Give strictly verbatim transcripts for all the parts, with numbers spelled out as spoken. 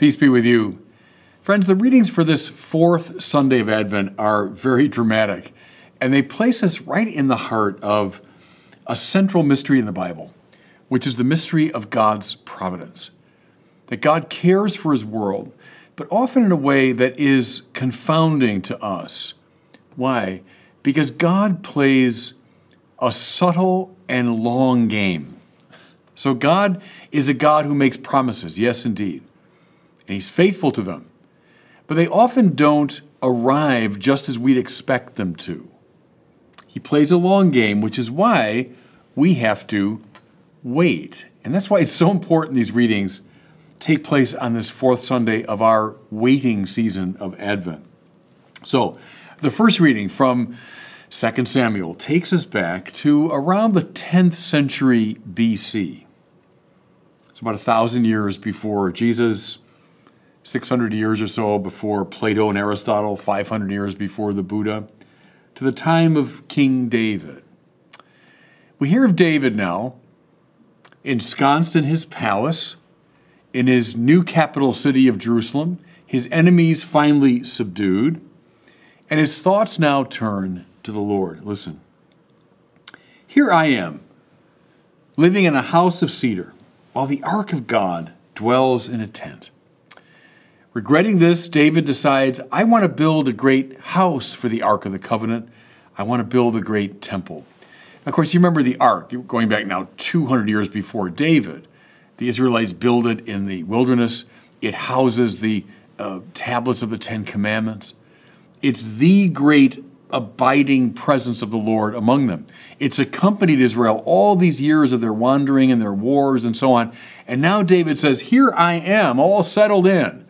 Peace be with you. Friends, the readings for this fourth Sunday of Advent are very dramatic, and they place us right in the heart of a central mystery in the Bible, which is the mystery of God's providence. That God cares for his world, but often in a way that is confounding to us. Why? Because God plays a subtle and long game. So God is a God who makes promises, yes, indeed, and he's faithful to them. But they often don't arrive just as we'd expect them to. He plays a long game, which is why we have to wait. And that's why it's so important these readings take place on this fourth Sunday of our waiting season of Advent. So, the first reading from Second Samuel takes us back to around the tenth century B C. It's about a thousand years before Jesus, six hundred years or so before Plato and Aristotle, five hundred years before the Buddha, to the time of King David. We hear of David now, ensconced in his palace, in his new capital city of Jerusalem, his enemies finally subdued, and his thoughts now turn to the Lord. Listen. Here I am, living in a house of cedar, while the ark of God dwells in a tent. Regretting this, David decides, I want to build a great house for the Ark of the Covenant. I want to build a great temple. Of course, you remember the Ark, going back now two hundred years before David. The Israelites build it in the wilderness. It houses the uh, tablets of the Ten Commandments. It's the great abiding presence of the Lord among them. It's accompanied Israel all these years of their wandering and their wars and so on. And now David says, here I am, all settled in.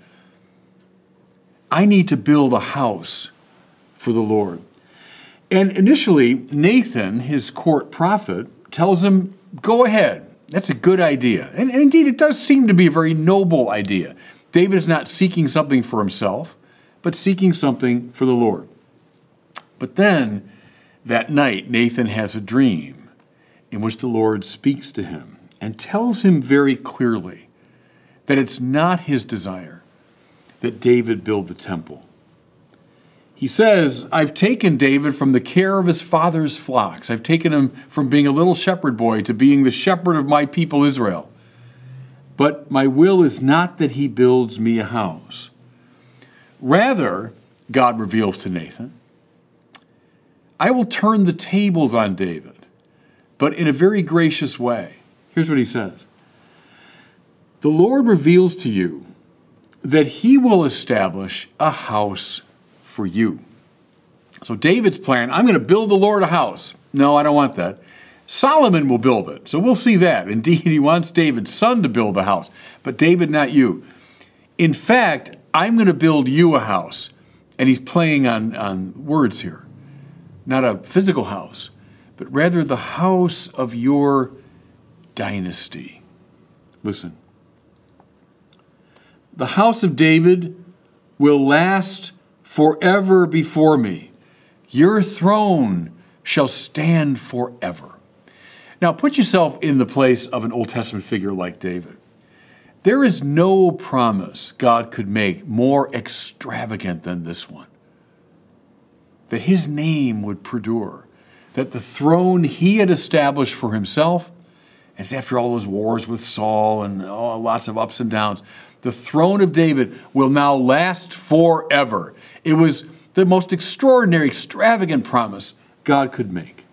I need to build a house for the Lord. And initially, Nathan, his court prophet, tells him, go ahead. That's a good idea. And, and indeed, it does seem to be a very noble idea. David is not seeking something for himself, but seeking something for the Lord. But then, that night, Nathan has a dream in which the Lord speaks to him and tells him very clearly that it's not his desire that David build the temple. He says, I've taken David from the care of his father's flocks. I've taken him from being a little shepherd boy to being the shepherd of my people Israel. But my will is not that he builds me a house. Rather, God reveals to Nathan, I will turn the tables on David, but in a very gracious way. Here's what he says. The Lord reveals to you that he will establish a house for you. So David's plan, I'm going to build the Lord a house. No, I don't want that. Solomon will build it. So we'll see that. Indeed, he wants David's son to build the house, but David, not you. In fact, I'm going to build you a house. And he's playing on, on words here. Not a physical house, but rather the house of your dynasty. Listen. The house of David will last forever before me. Your throne shall stand forever. Now, put yourself in the place of an Old Testament figure like David. There is no promise God could make more extravagant than this one. That his name would perdure. That the throne he had established for himself, as after all those wars with Saul and oh, lots of ups and downs, the throne of David will now last forever. It was the most extraordinary, extravagant promise God could make.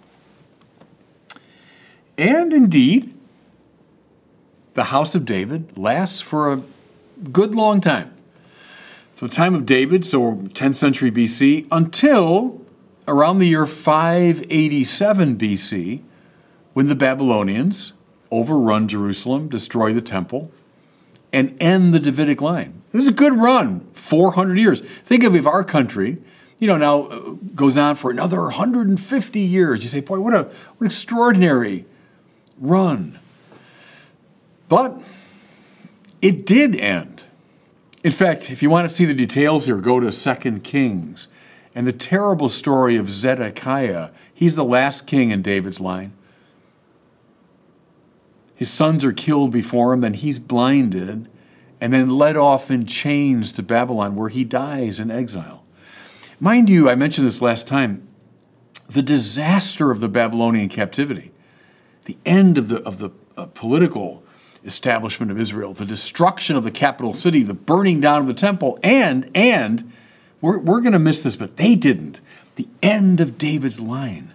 And indeed, the house of David lasts for a good long time. From the time of David, so tenth century B C, until around the year five eighty-seven B C, when the Babylonians overrun Jerusalem, destroy the temple, and end the Davidic line. It was a good run, four hundred years. Think of if our country, you know, now goes on for another one hundred fifty years. You say, boy, what a what an extraordinary run. But it did end. In fact, if you want to see the details here, go to Second Kings and the terrible story of Zedekiah. He's the last king in David's line. His sons are killed before him, then he's blinded, and then led off in chains to Babylon, where he dies in exile. Mind you, I mentioned this last time, the disaster of the Babylonian captivity, the end of the, of the uh, political establishment of Israel, the destruction of the capital city, the burning down of the temple, and, and we're, we're going to miss this, but they didn't, the end of David's line.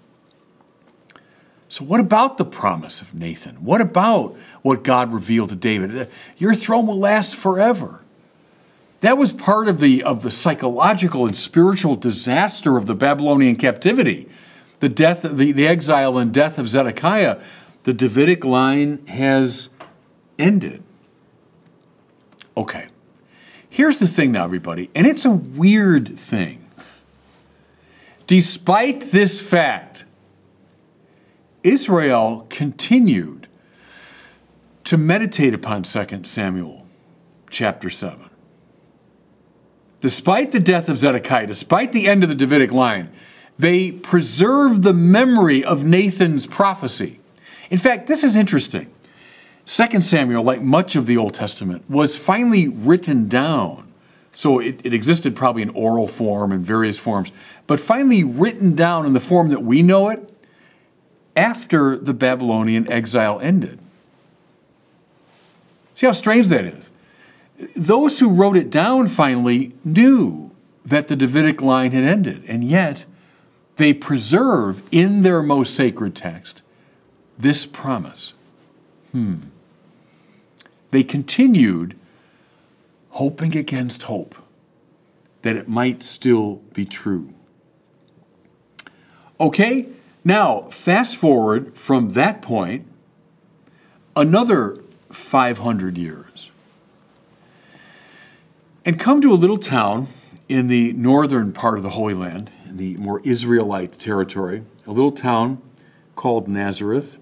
So what about the promise of Nathan? What about what God revealed to David? Your throne will last forever. That was part of the, of the psychological and spiritual disaster of the Babylonian captivity, the death, the, the exile and death of Zedekiah. The Davidic line has ended. Okay, here's the thing now, everybody, and it's a weird thing. Despite this fact, Israel continued to meditate upon Second Samuel chapter seven. Despite the death of Zedekiah, despite the end of the Davidic line, they preserved the memory of Nathan's prophecy. In fact, this is interesting. Second Samuel, like much of the Old Testament, was finally written down. So it, it existed probably in oral form and various forms, but finally written down in the form that we know it after the Babylonian exile ended. See how strange that is? Those who wrote it down finally knew that the Davidic line had ended, and yet they preserve in their most sacred text this promise. Hmm. They continued hoping against hope that it might still be true. Okay, now fast forward from that point another five hundred years and come to a little town in the northern part of the Holy Land, in the more Israelite territory, a little town called Nazareth.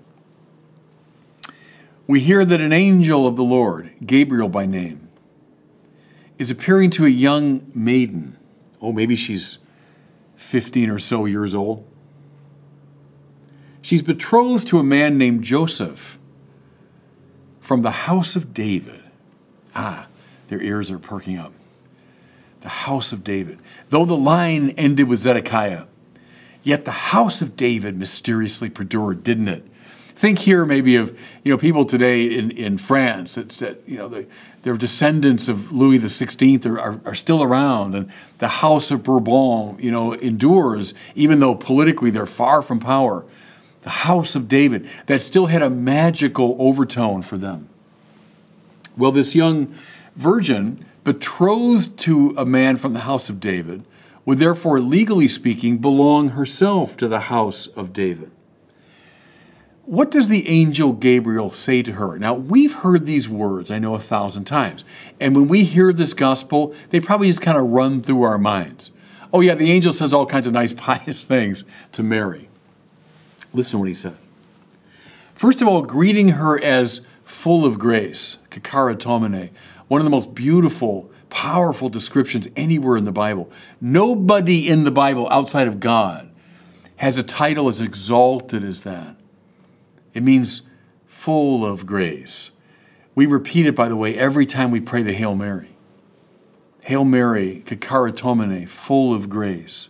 We hear that an angel of the Lord, Gabriel by name, is appearing to a young maiden. Oh, maybe she's fifteen or so years old. She's betrothed to a man named Joseph from the house of David. Ah, their ears are perking up. The house of David. Though the line ended with Zedekiah, yet the house of David mysteriously perdured, didn't it? Think here maybe of, you know, people today in, in France that said, you know, they, their descendants of Louis the sixteenth are, are, are still around, and the house of Bourbon, you know, endures, even though politically they're far from power. The house of David, that still had a magical overtone for them. Well, this young virgin, betrothed to a man from the house of David, would therefore, legally speaking, belong herself to the house of David. What does the angel Gabriel say to her? Now, we've heard these words, I know, a thousand times. And when we hear this gospel, they probably just kind of run through our minds. Oh yeah, the angel says all kinds of nice, pious things to Mary. Listen to what he said. First of all, greeting her as full of grace, kakaratomene, one of the most beautiful, powerful descriptions anywhere in the Bible. Nobody in the Bible outside of God has a title as exalted as that. It means full of grace. We repeat it, by the way, every time we pray the Hail Mary. Hail Mary, kakaratomene, full of grace.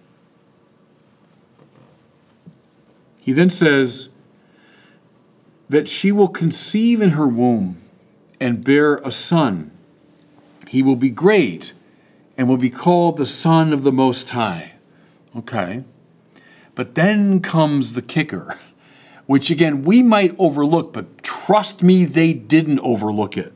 He then says that she will conceive in her womb and bear a son. He will be great and will be called the Son of the Most High. Okay. But then comes the kicker, which again we might overlook, but trust me, they didn't overlook it.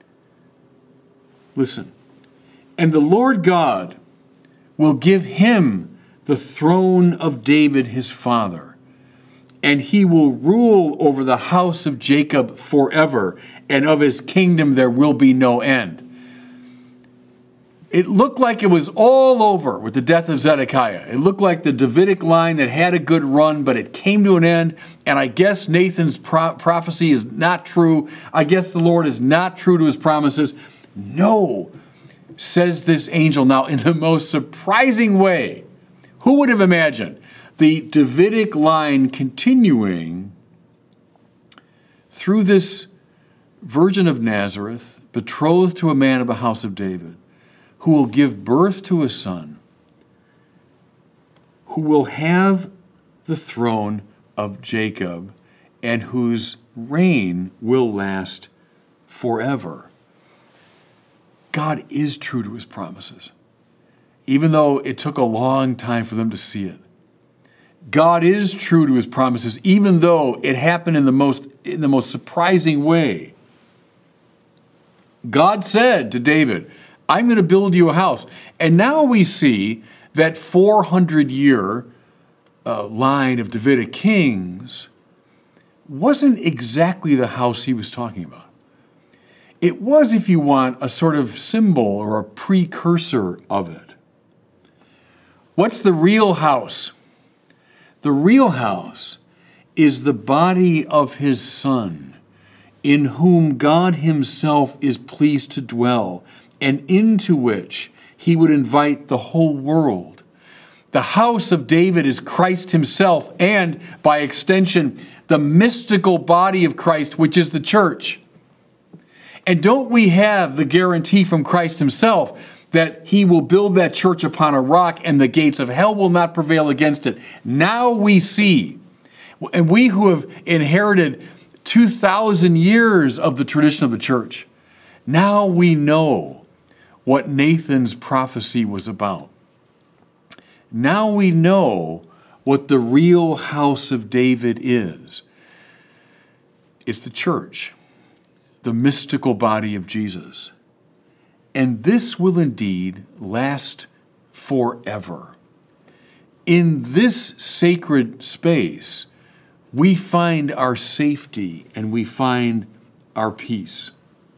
Listen. And the Lord God will give him the throne of David his father, and he will rule over the house of Jacob forever, and of his kingdom there will be no end. It looked like it was all over with the death of Zedekiah. It looked like the Davidic line that had a good run, but it came to an end, and I guess Nathan's pro- prophecy is not true. I guess the Lord is not true to his promises. No, says this angel. Now, in the most surprising way, who would have imagined the Davidic line continuing through this virgin of Nazareth, betrothed to a man of the house of David, who will give birth to a son, who will have the throne of Jacob, and whose reign will last forever. God is true to his promises, even though it took a long time for them to see it. God is true to his promises, even though it happened in the most, in the most surprising way. God said to David, I'm going to build you a house. And now we see that four hundred year uh, line of Davidic kings wasn't exactly the house he was talking about. It was, if you want, a sort of symbol or a precursor of it. What's the real house? The real house is the body of his Son, in whom God himself is pleased to dwell, and into which he would invite the whole world. The house of David is Christ himself, and by extension, the mystical body of Christ, which is the church. And don't we have the guarantee from Christ himself that he will build that church upon a rock and the gates of hell will not prevail against it? Now we see, and we who have inherited two thousand years of the tradition of the church, now we know what Nathan's prophecy was about. Now we know what the real house of David is. It's the church, the mystical body of Jesus. And this will indeed last forever. In this sacred space, we find our safety and we find our peace.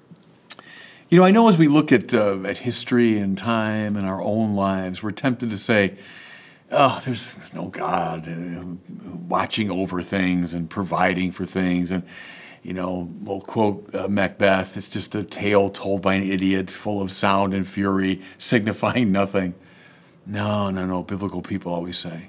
You know, I know as we look at, uh, at history and time and our own lives, we're tempted to say, oh, there's, there's no God uh, watching over things and providing for things. And, you know, we'll quote uh, Macbeth, it's just a tale told by an idiot, full of sound and fury, signifying nothing. No, no, no, biblical people always say,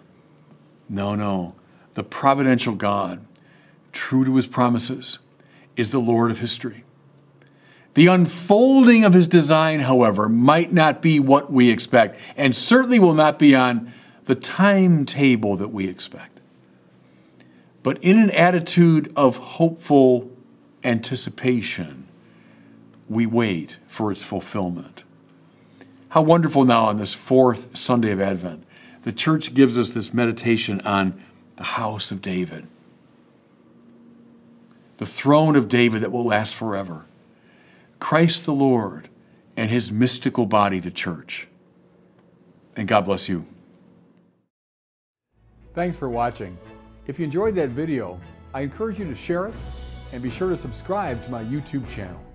no, no. The providential God, true to his promises, is the Lord of history. The unfolding of his design, however, might not be what we expect, and certainly will not be on the timetable that we expect. But in an attitude of hopeful anticipation, we wait for its fulfillment. How wonderful now on this fourth Sunday of Advent, the church gives us this meditation on the house of David, the throne of David that will last forever, Christ the Lord and his mystical body, the church. And God bless you. Thanks for watching. If you enjoyed that video, I encourage you to share it and be sure to subscribe to my YouTube channel.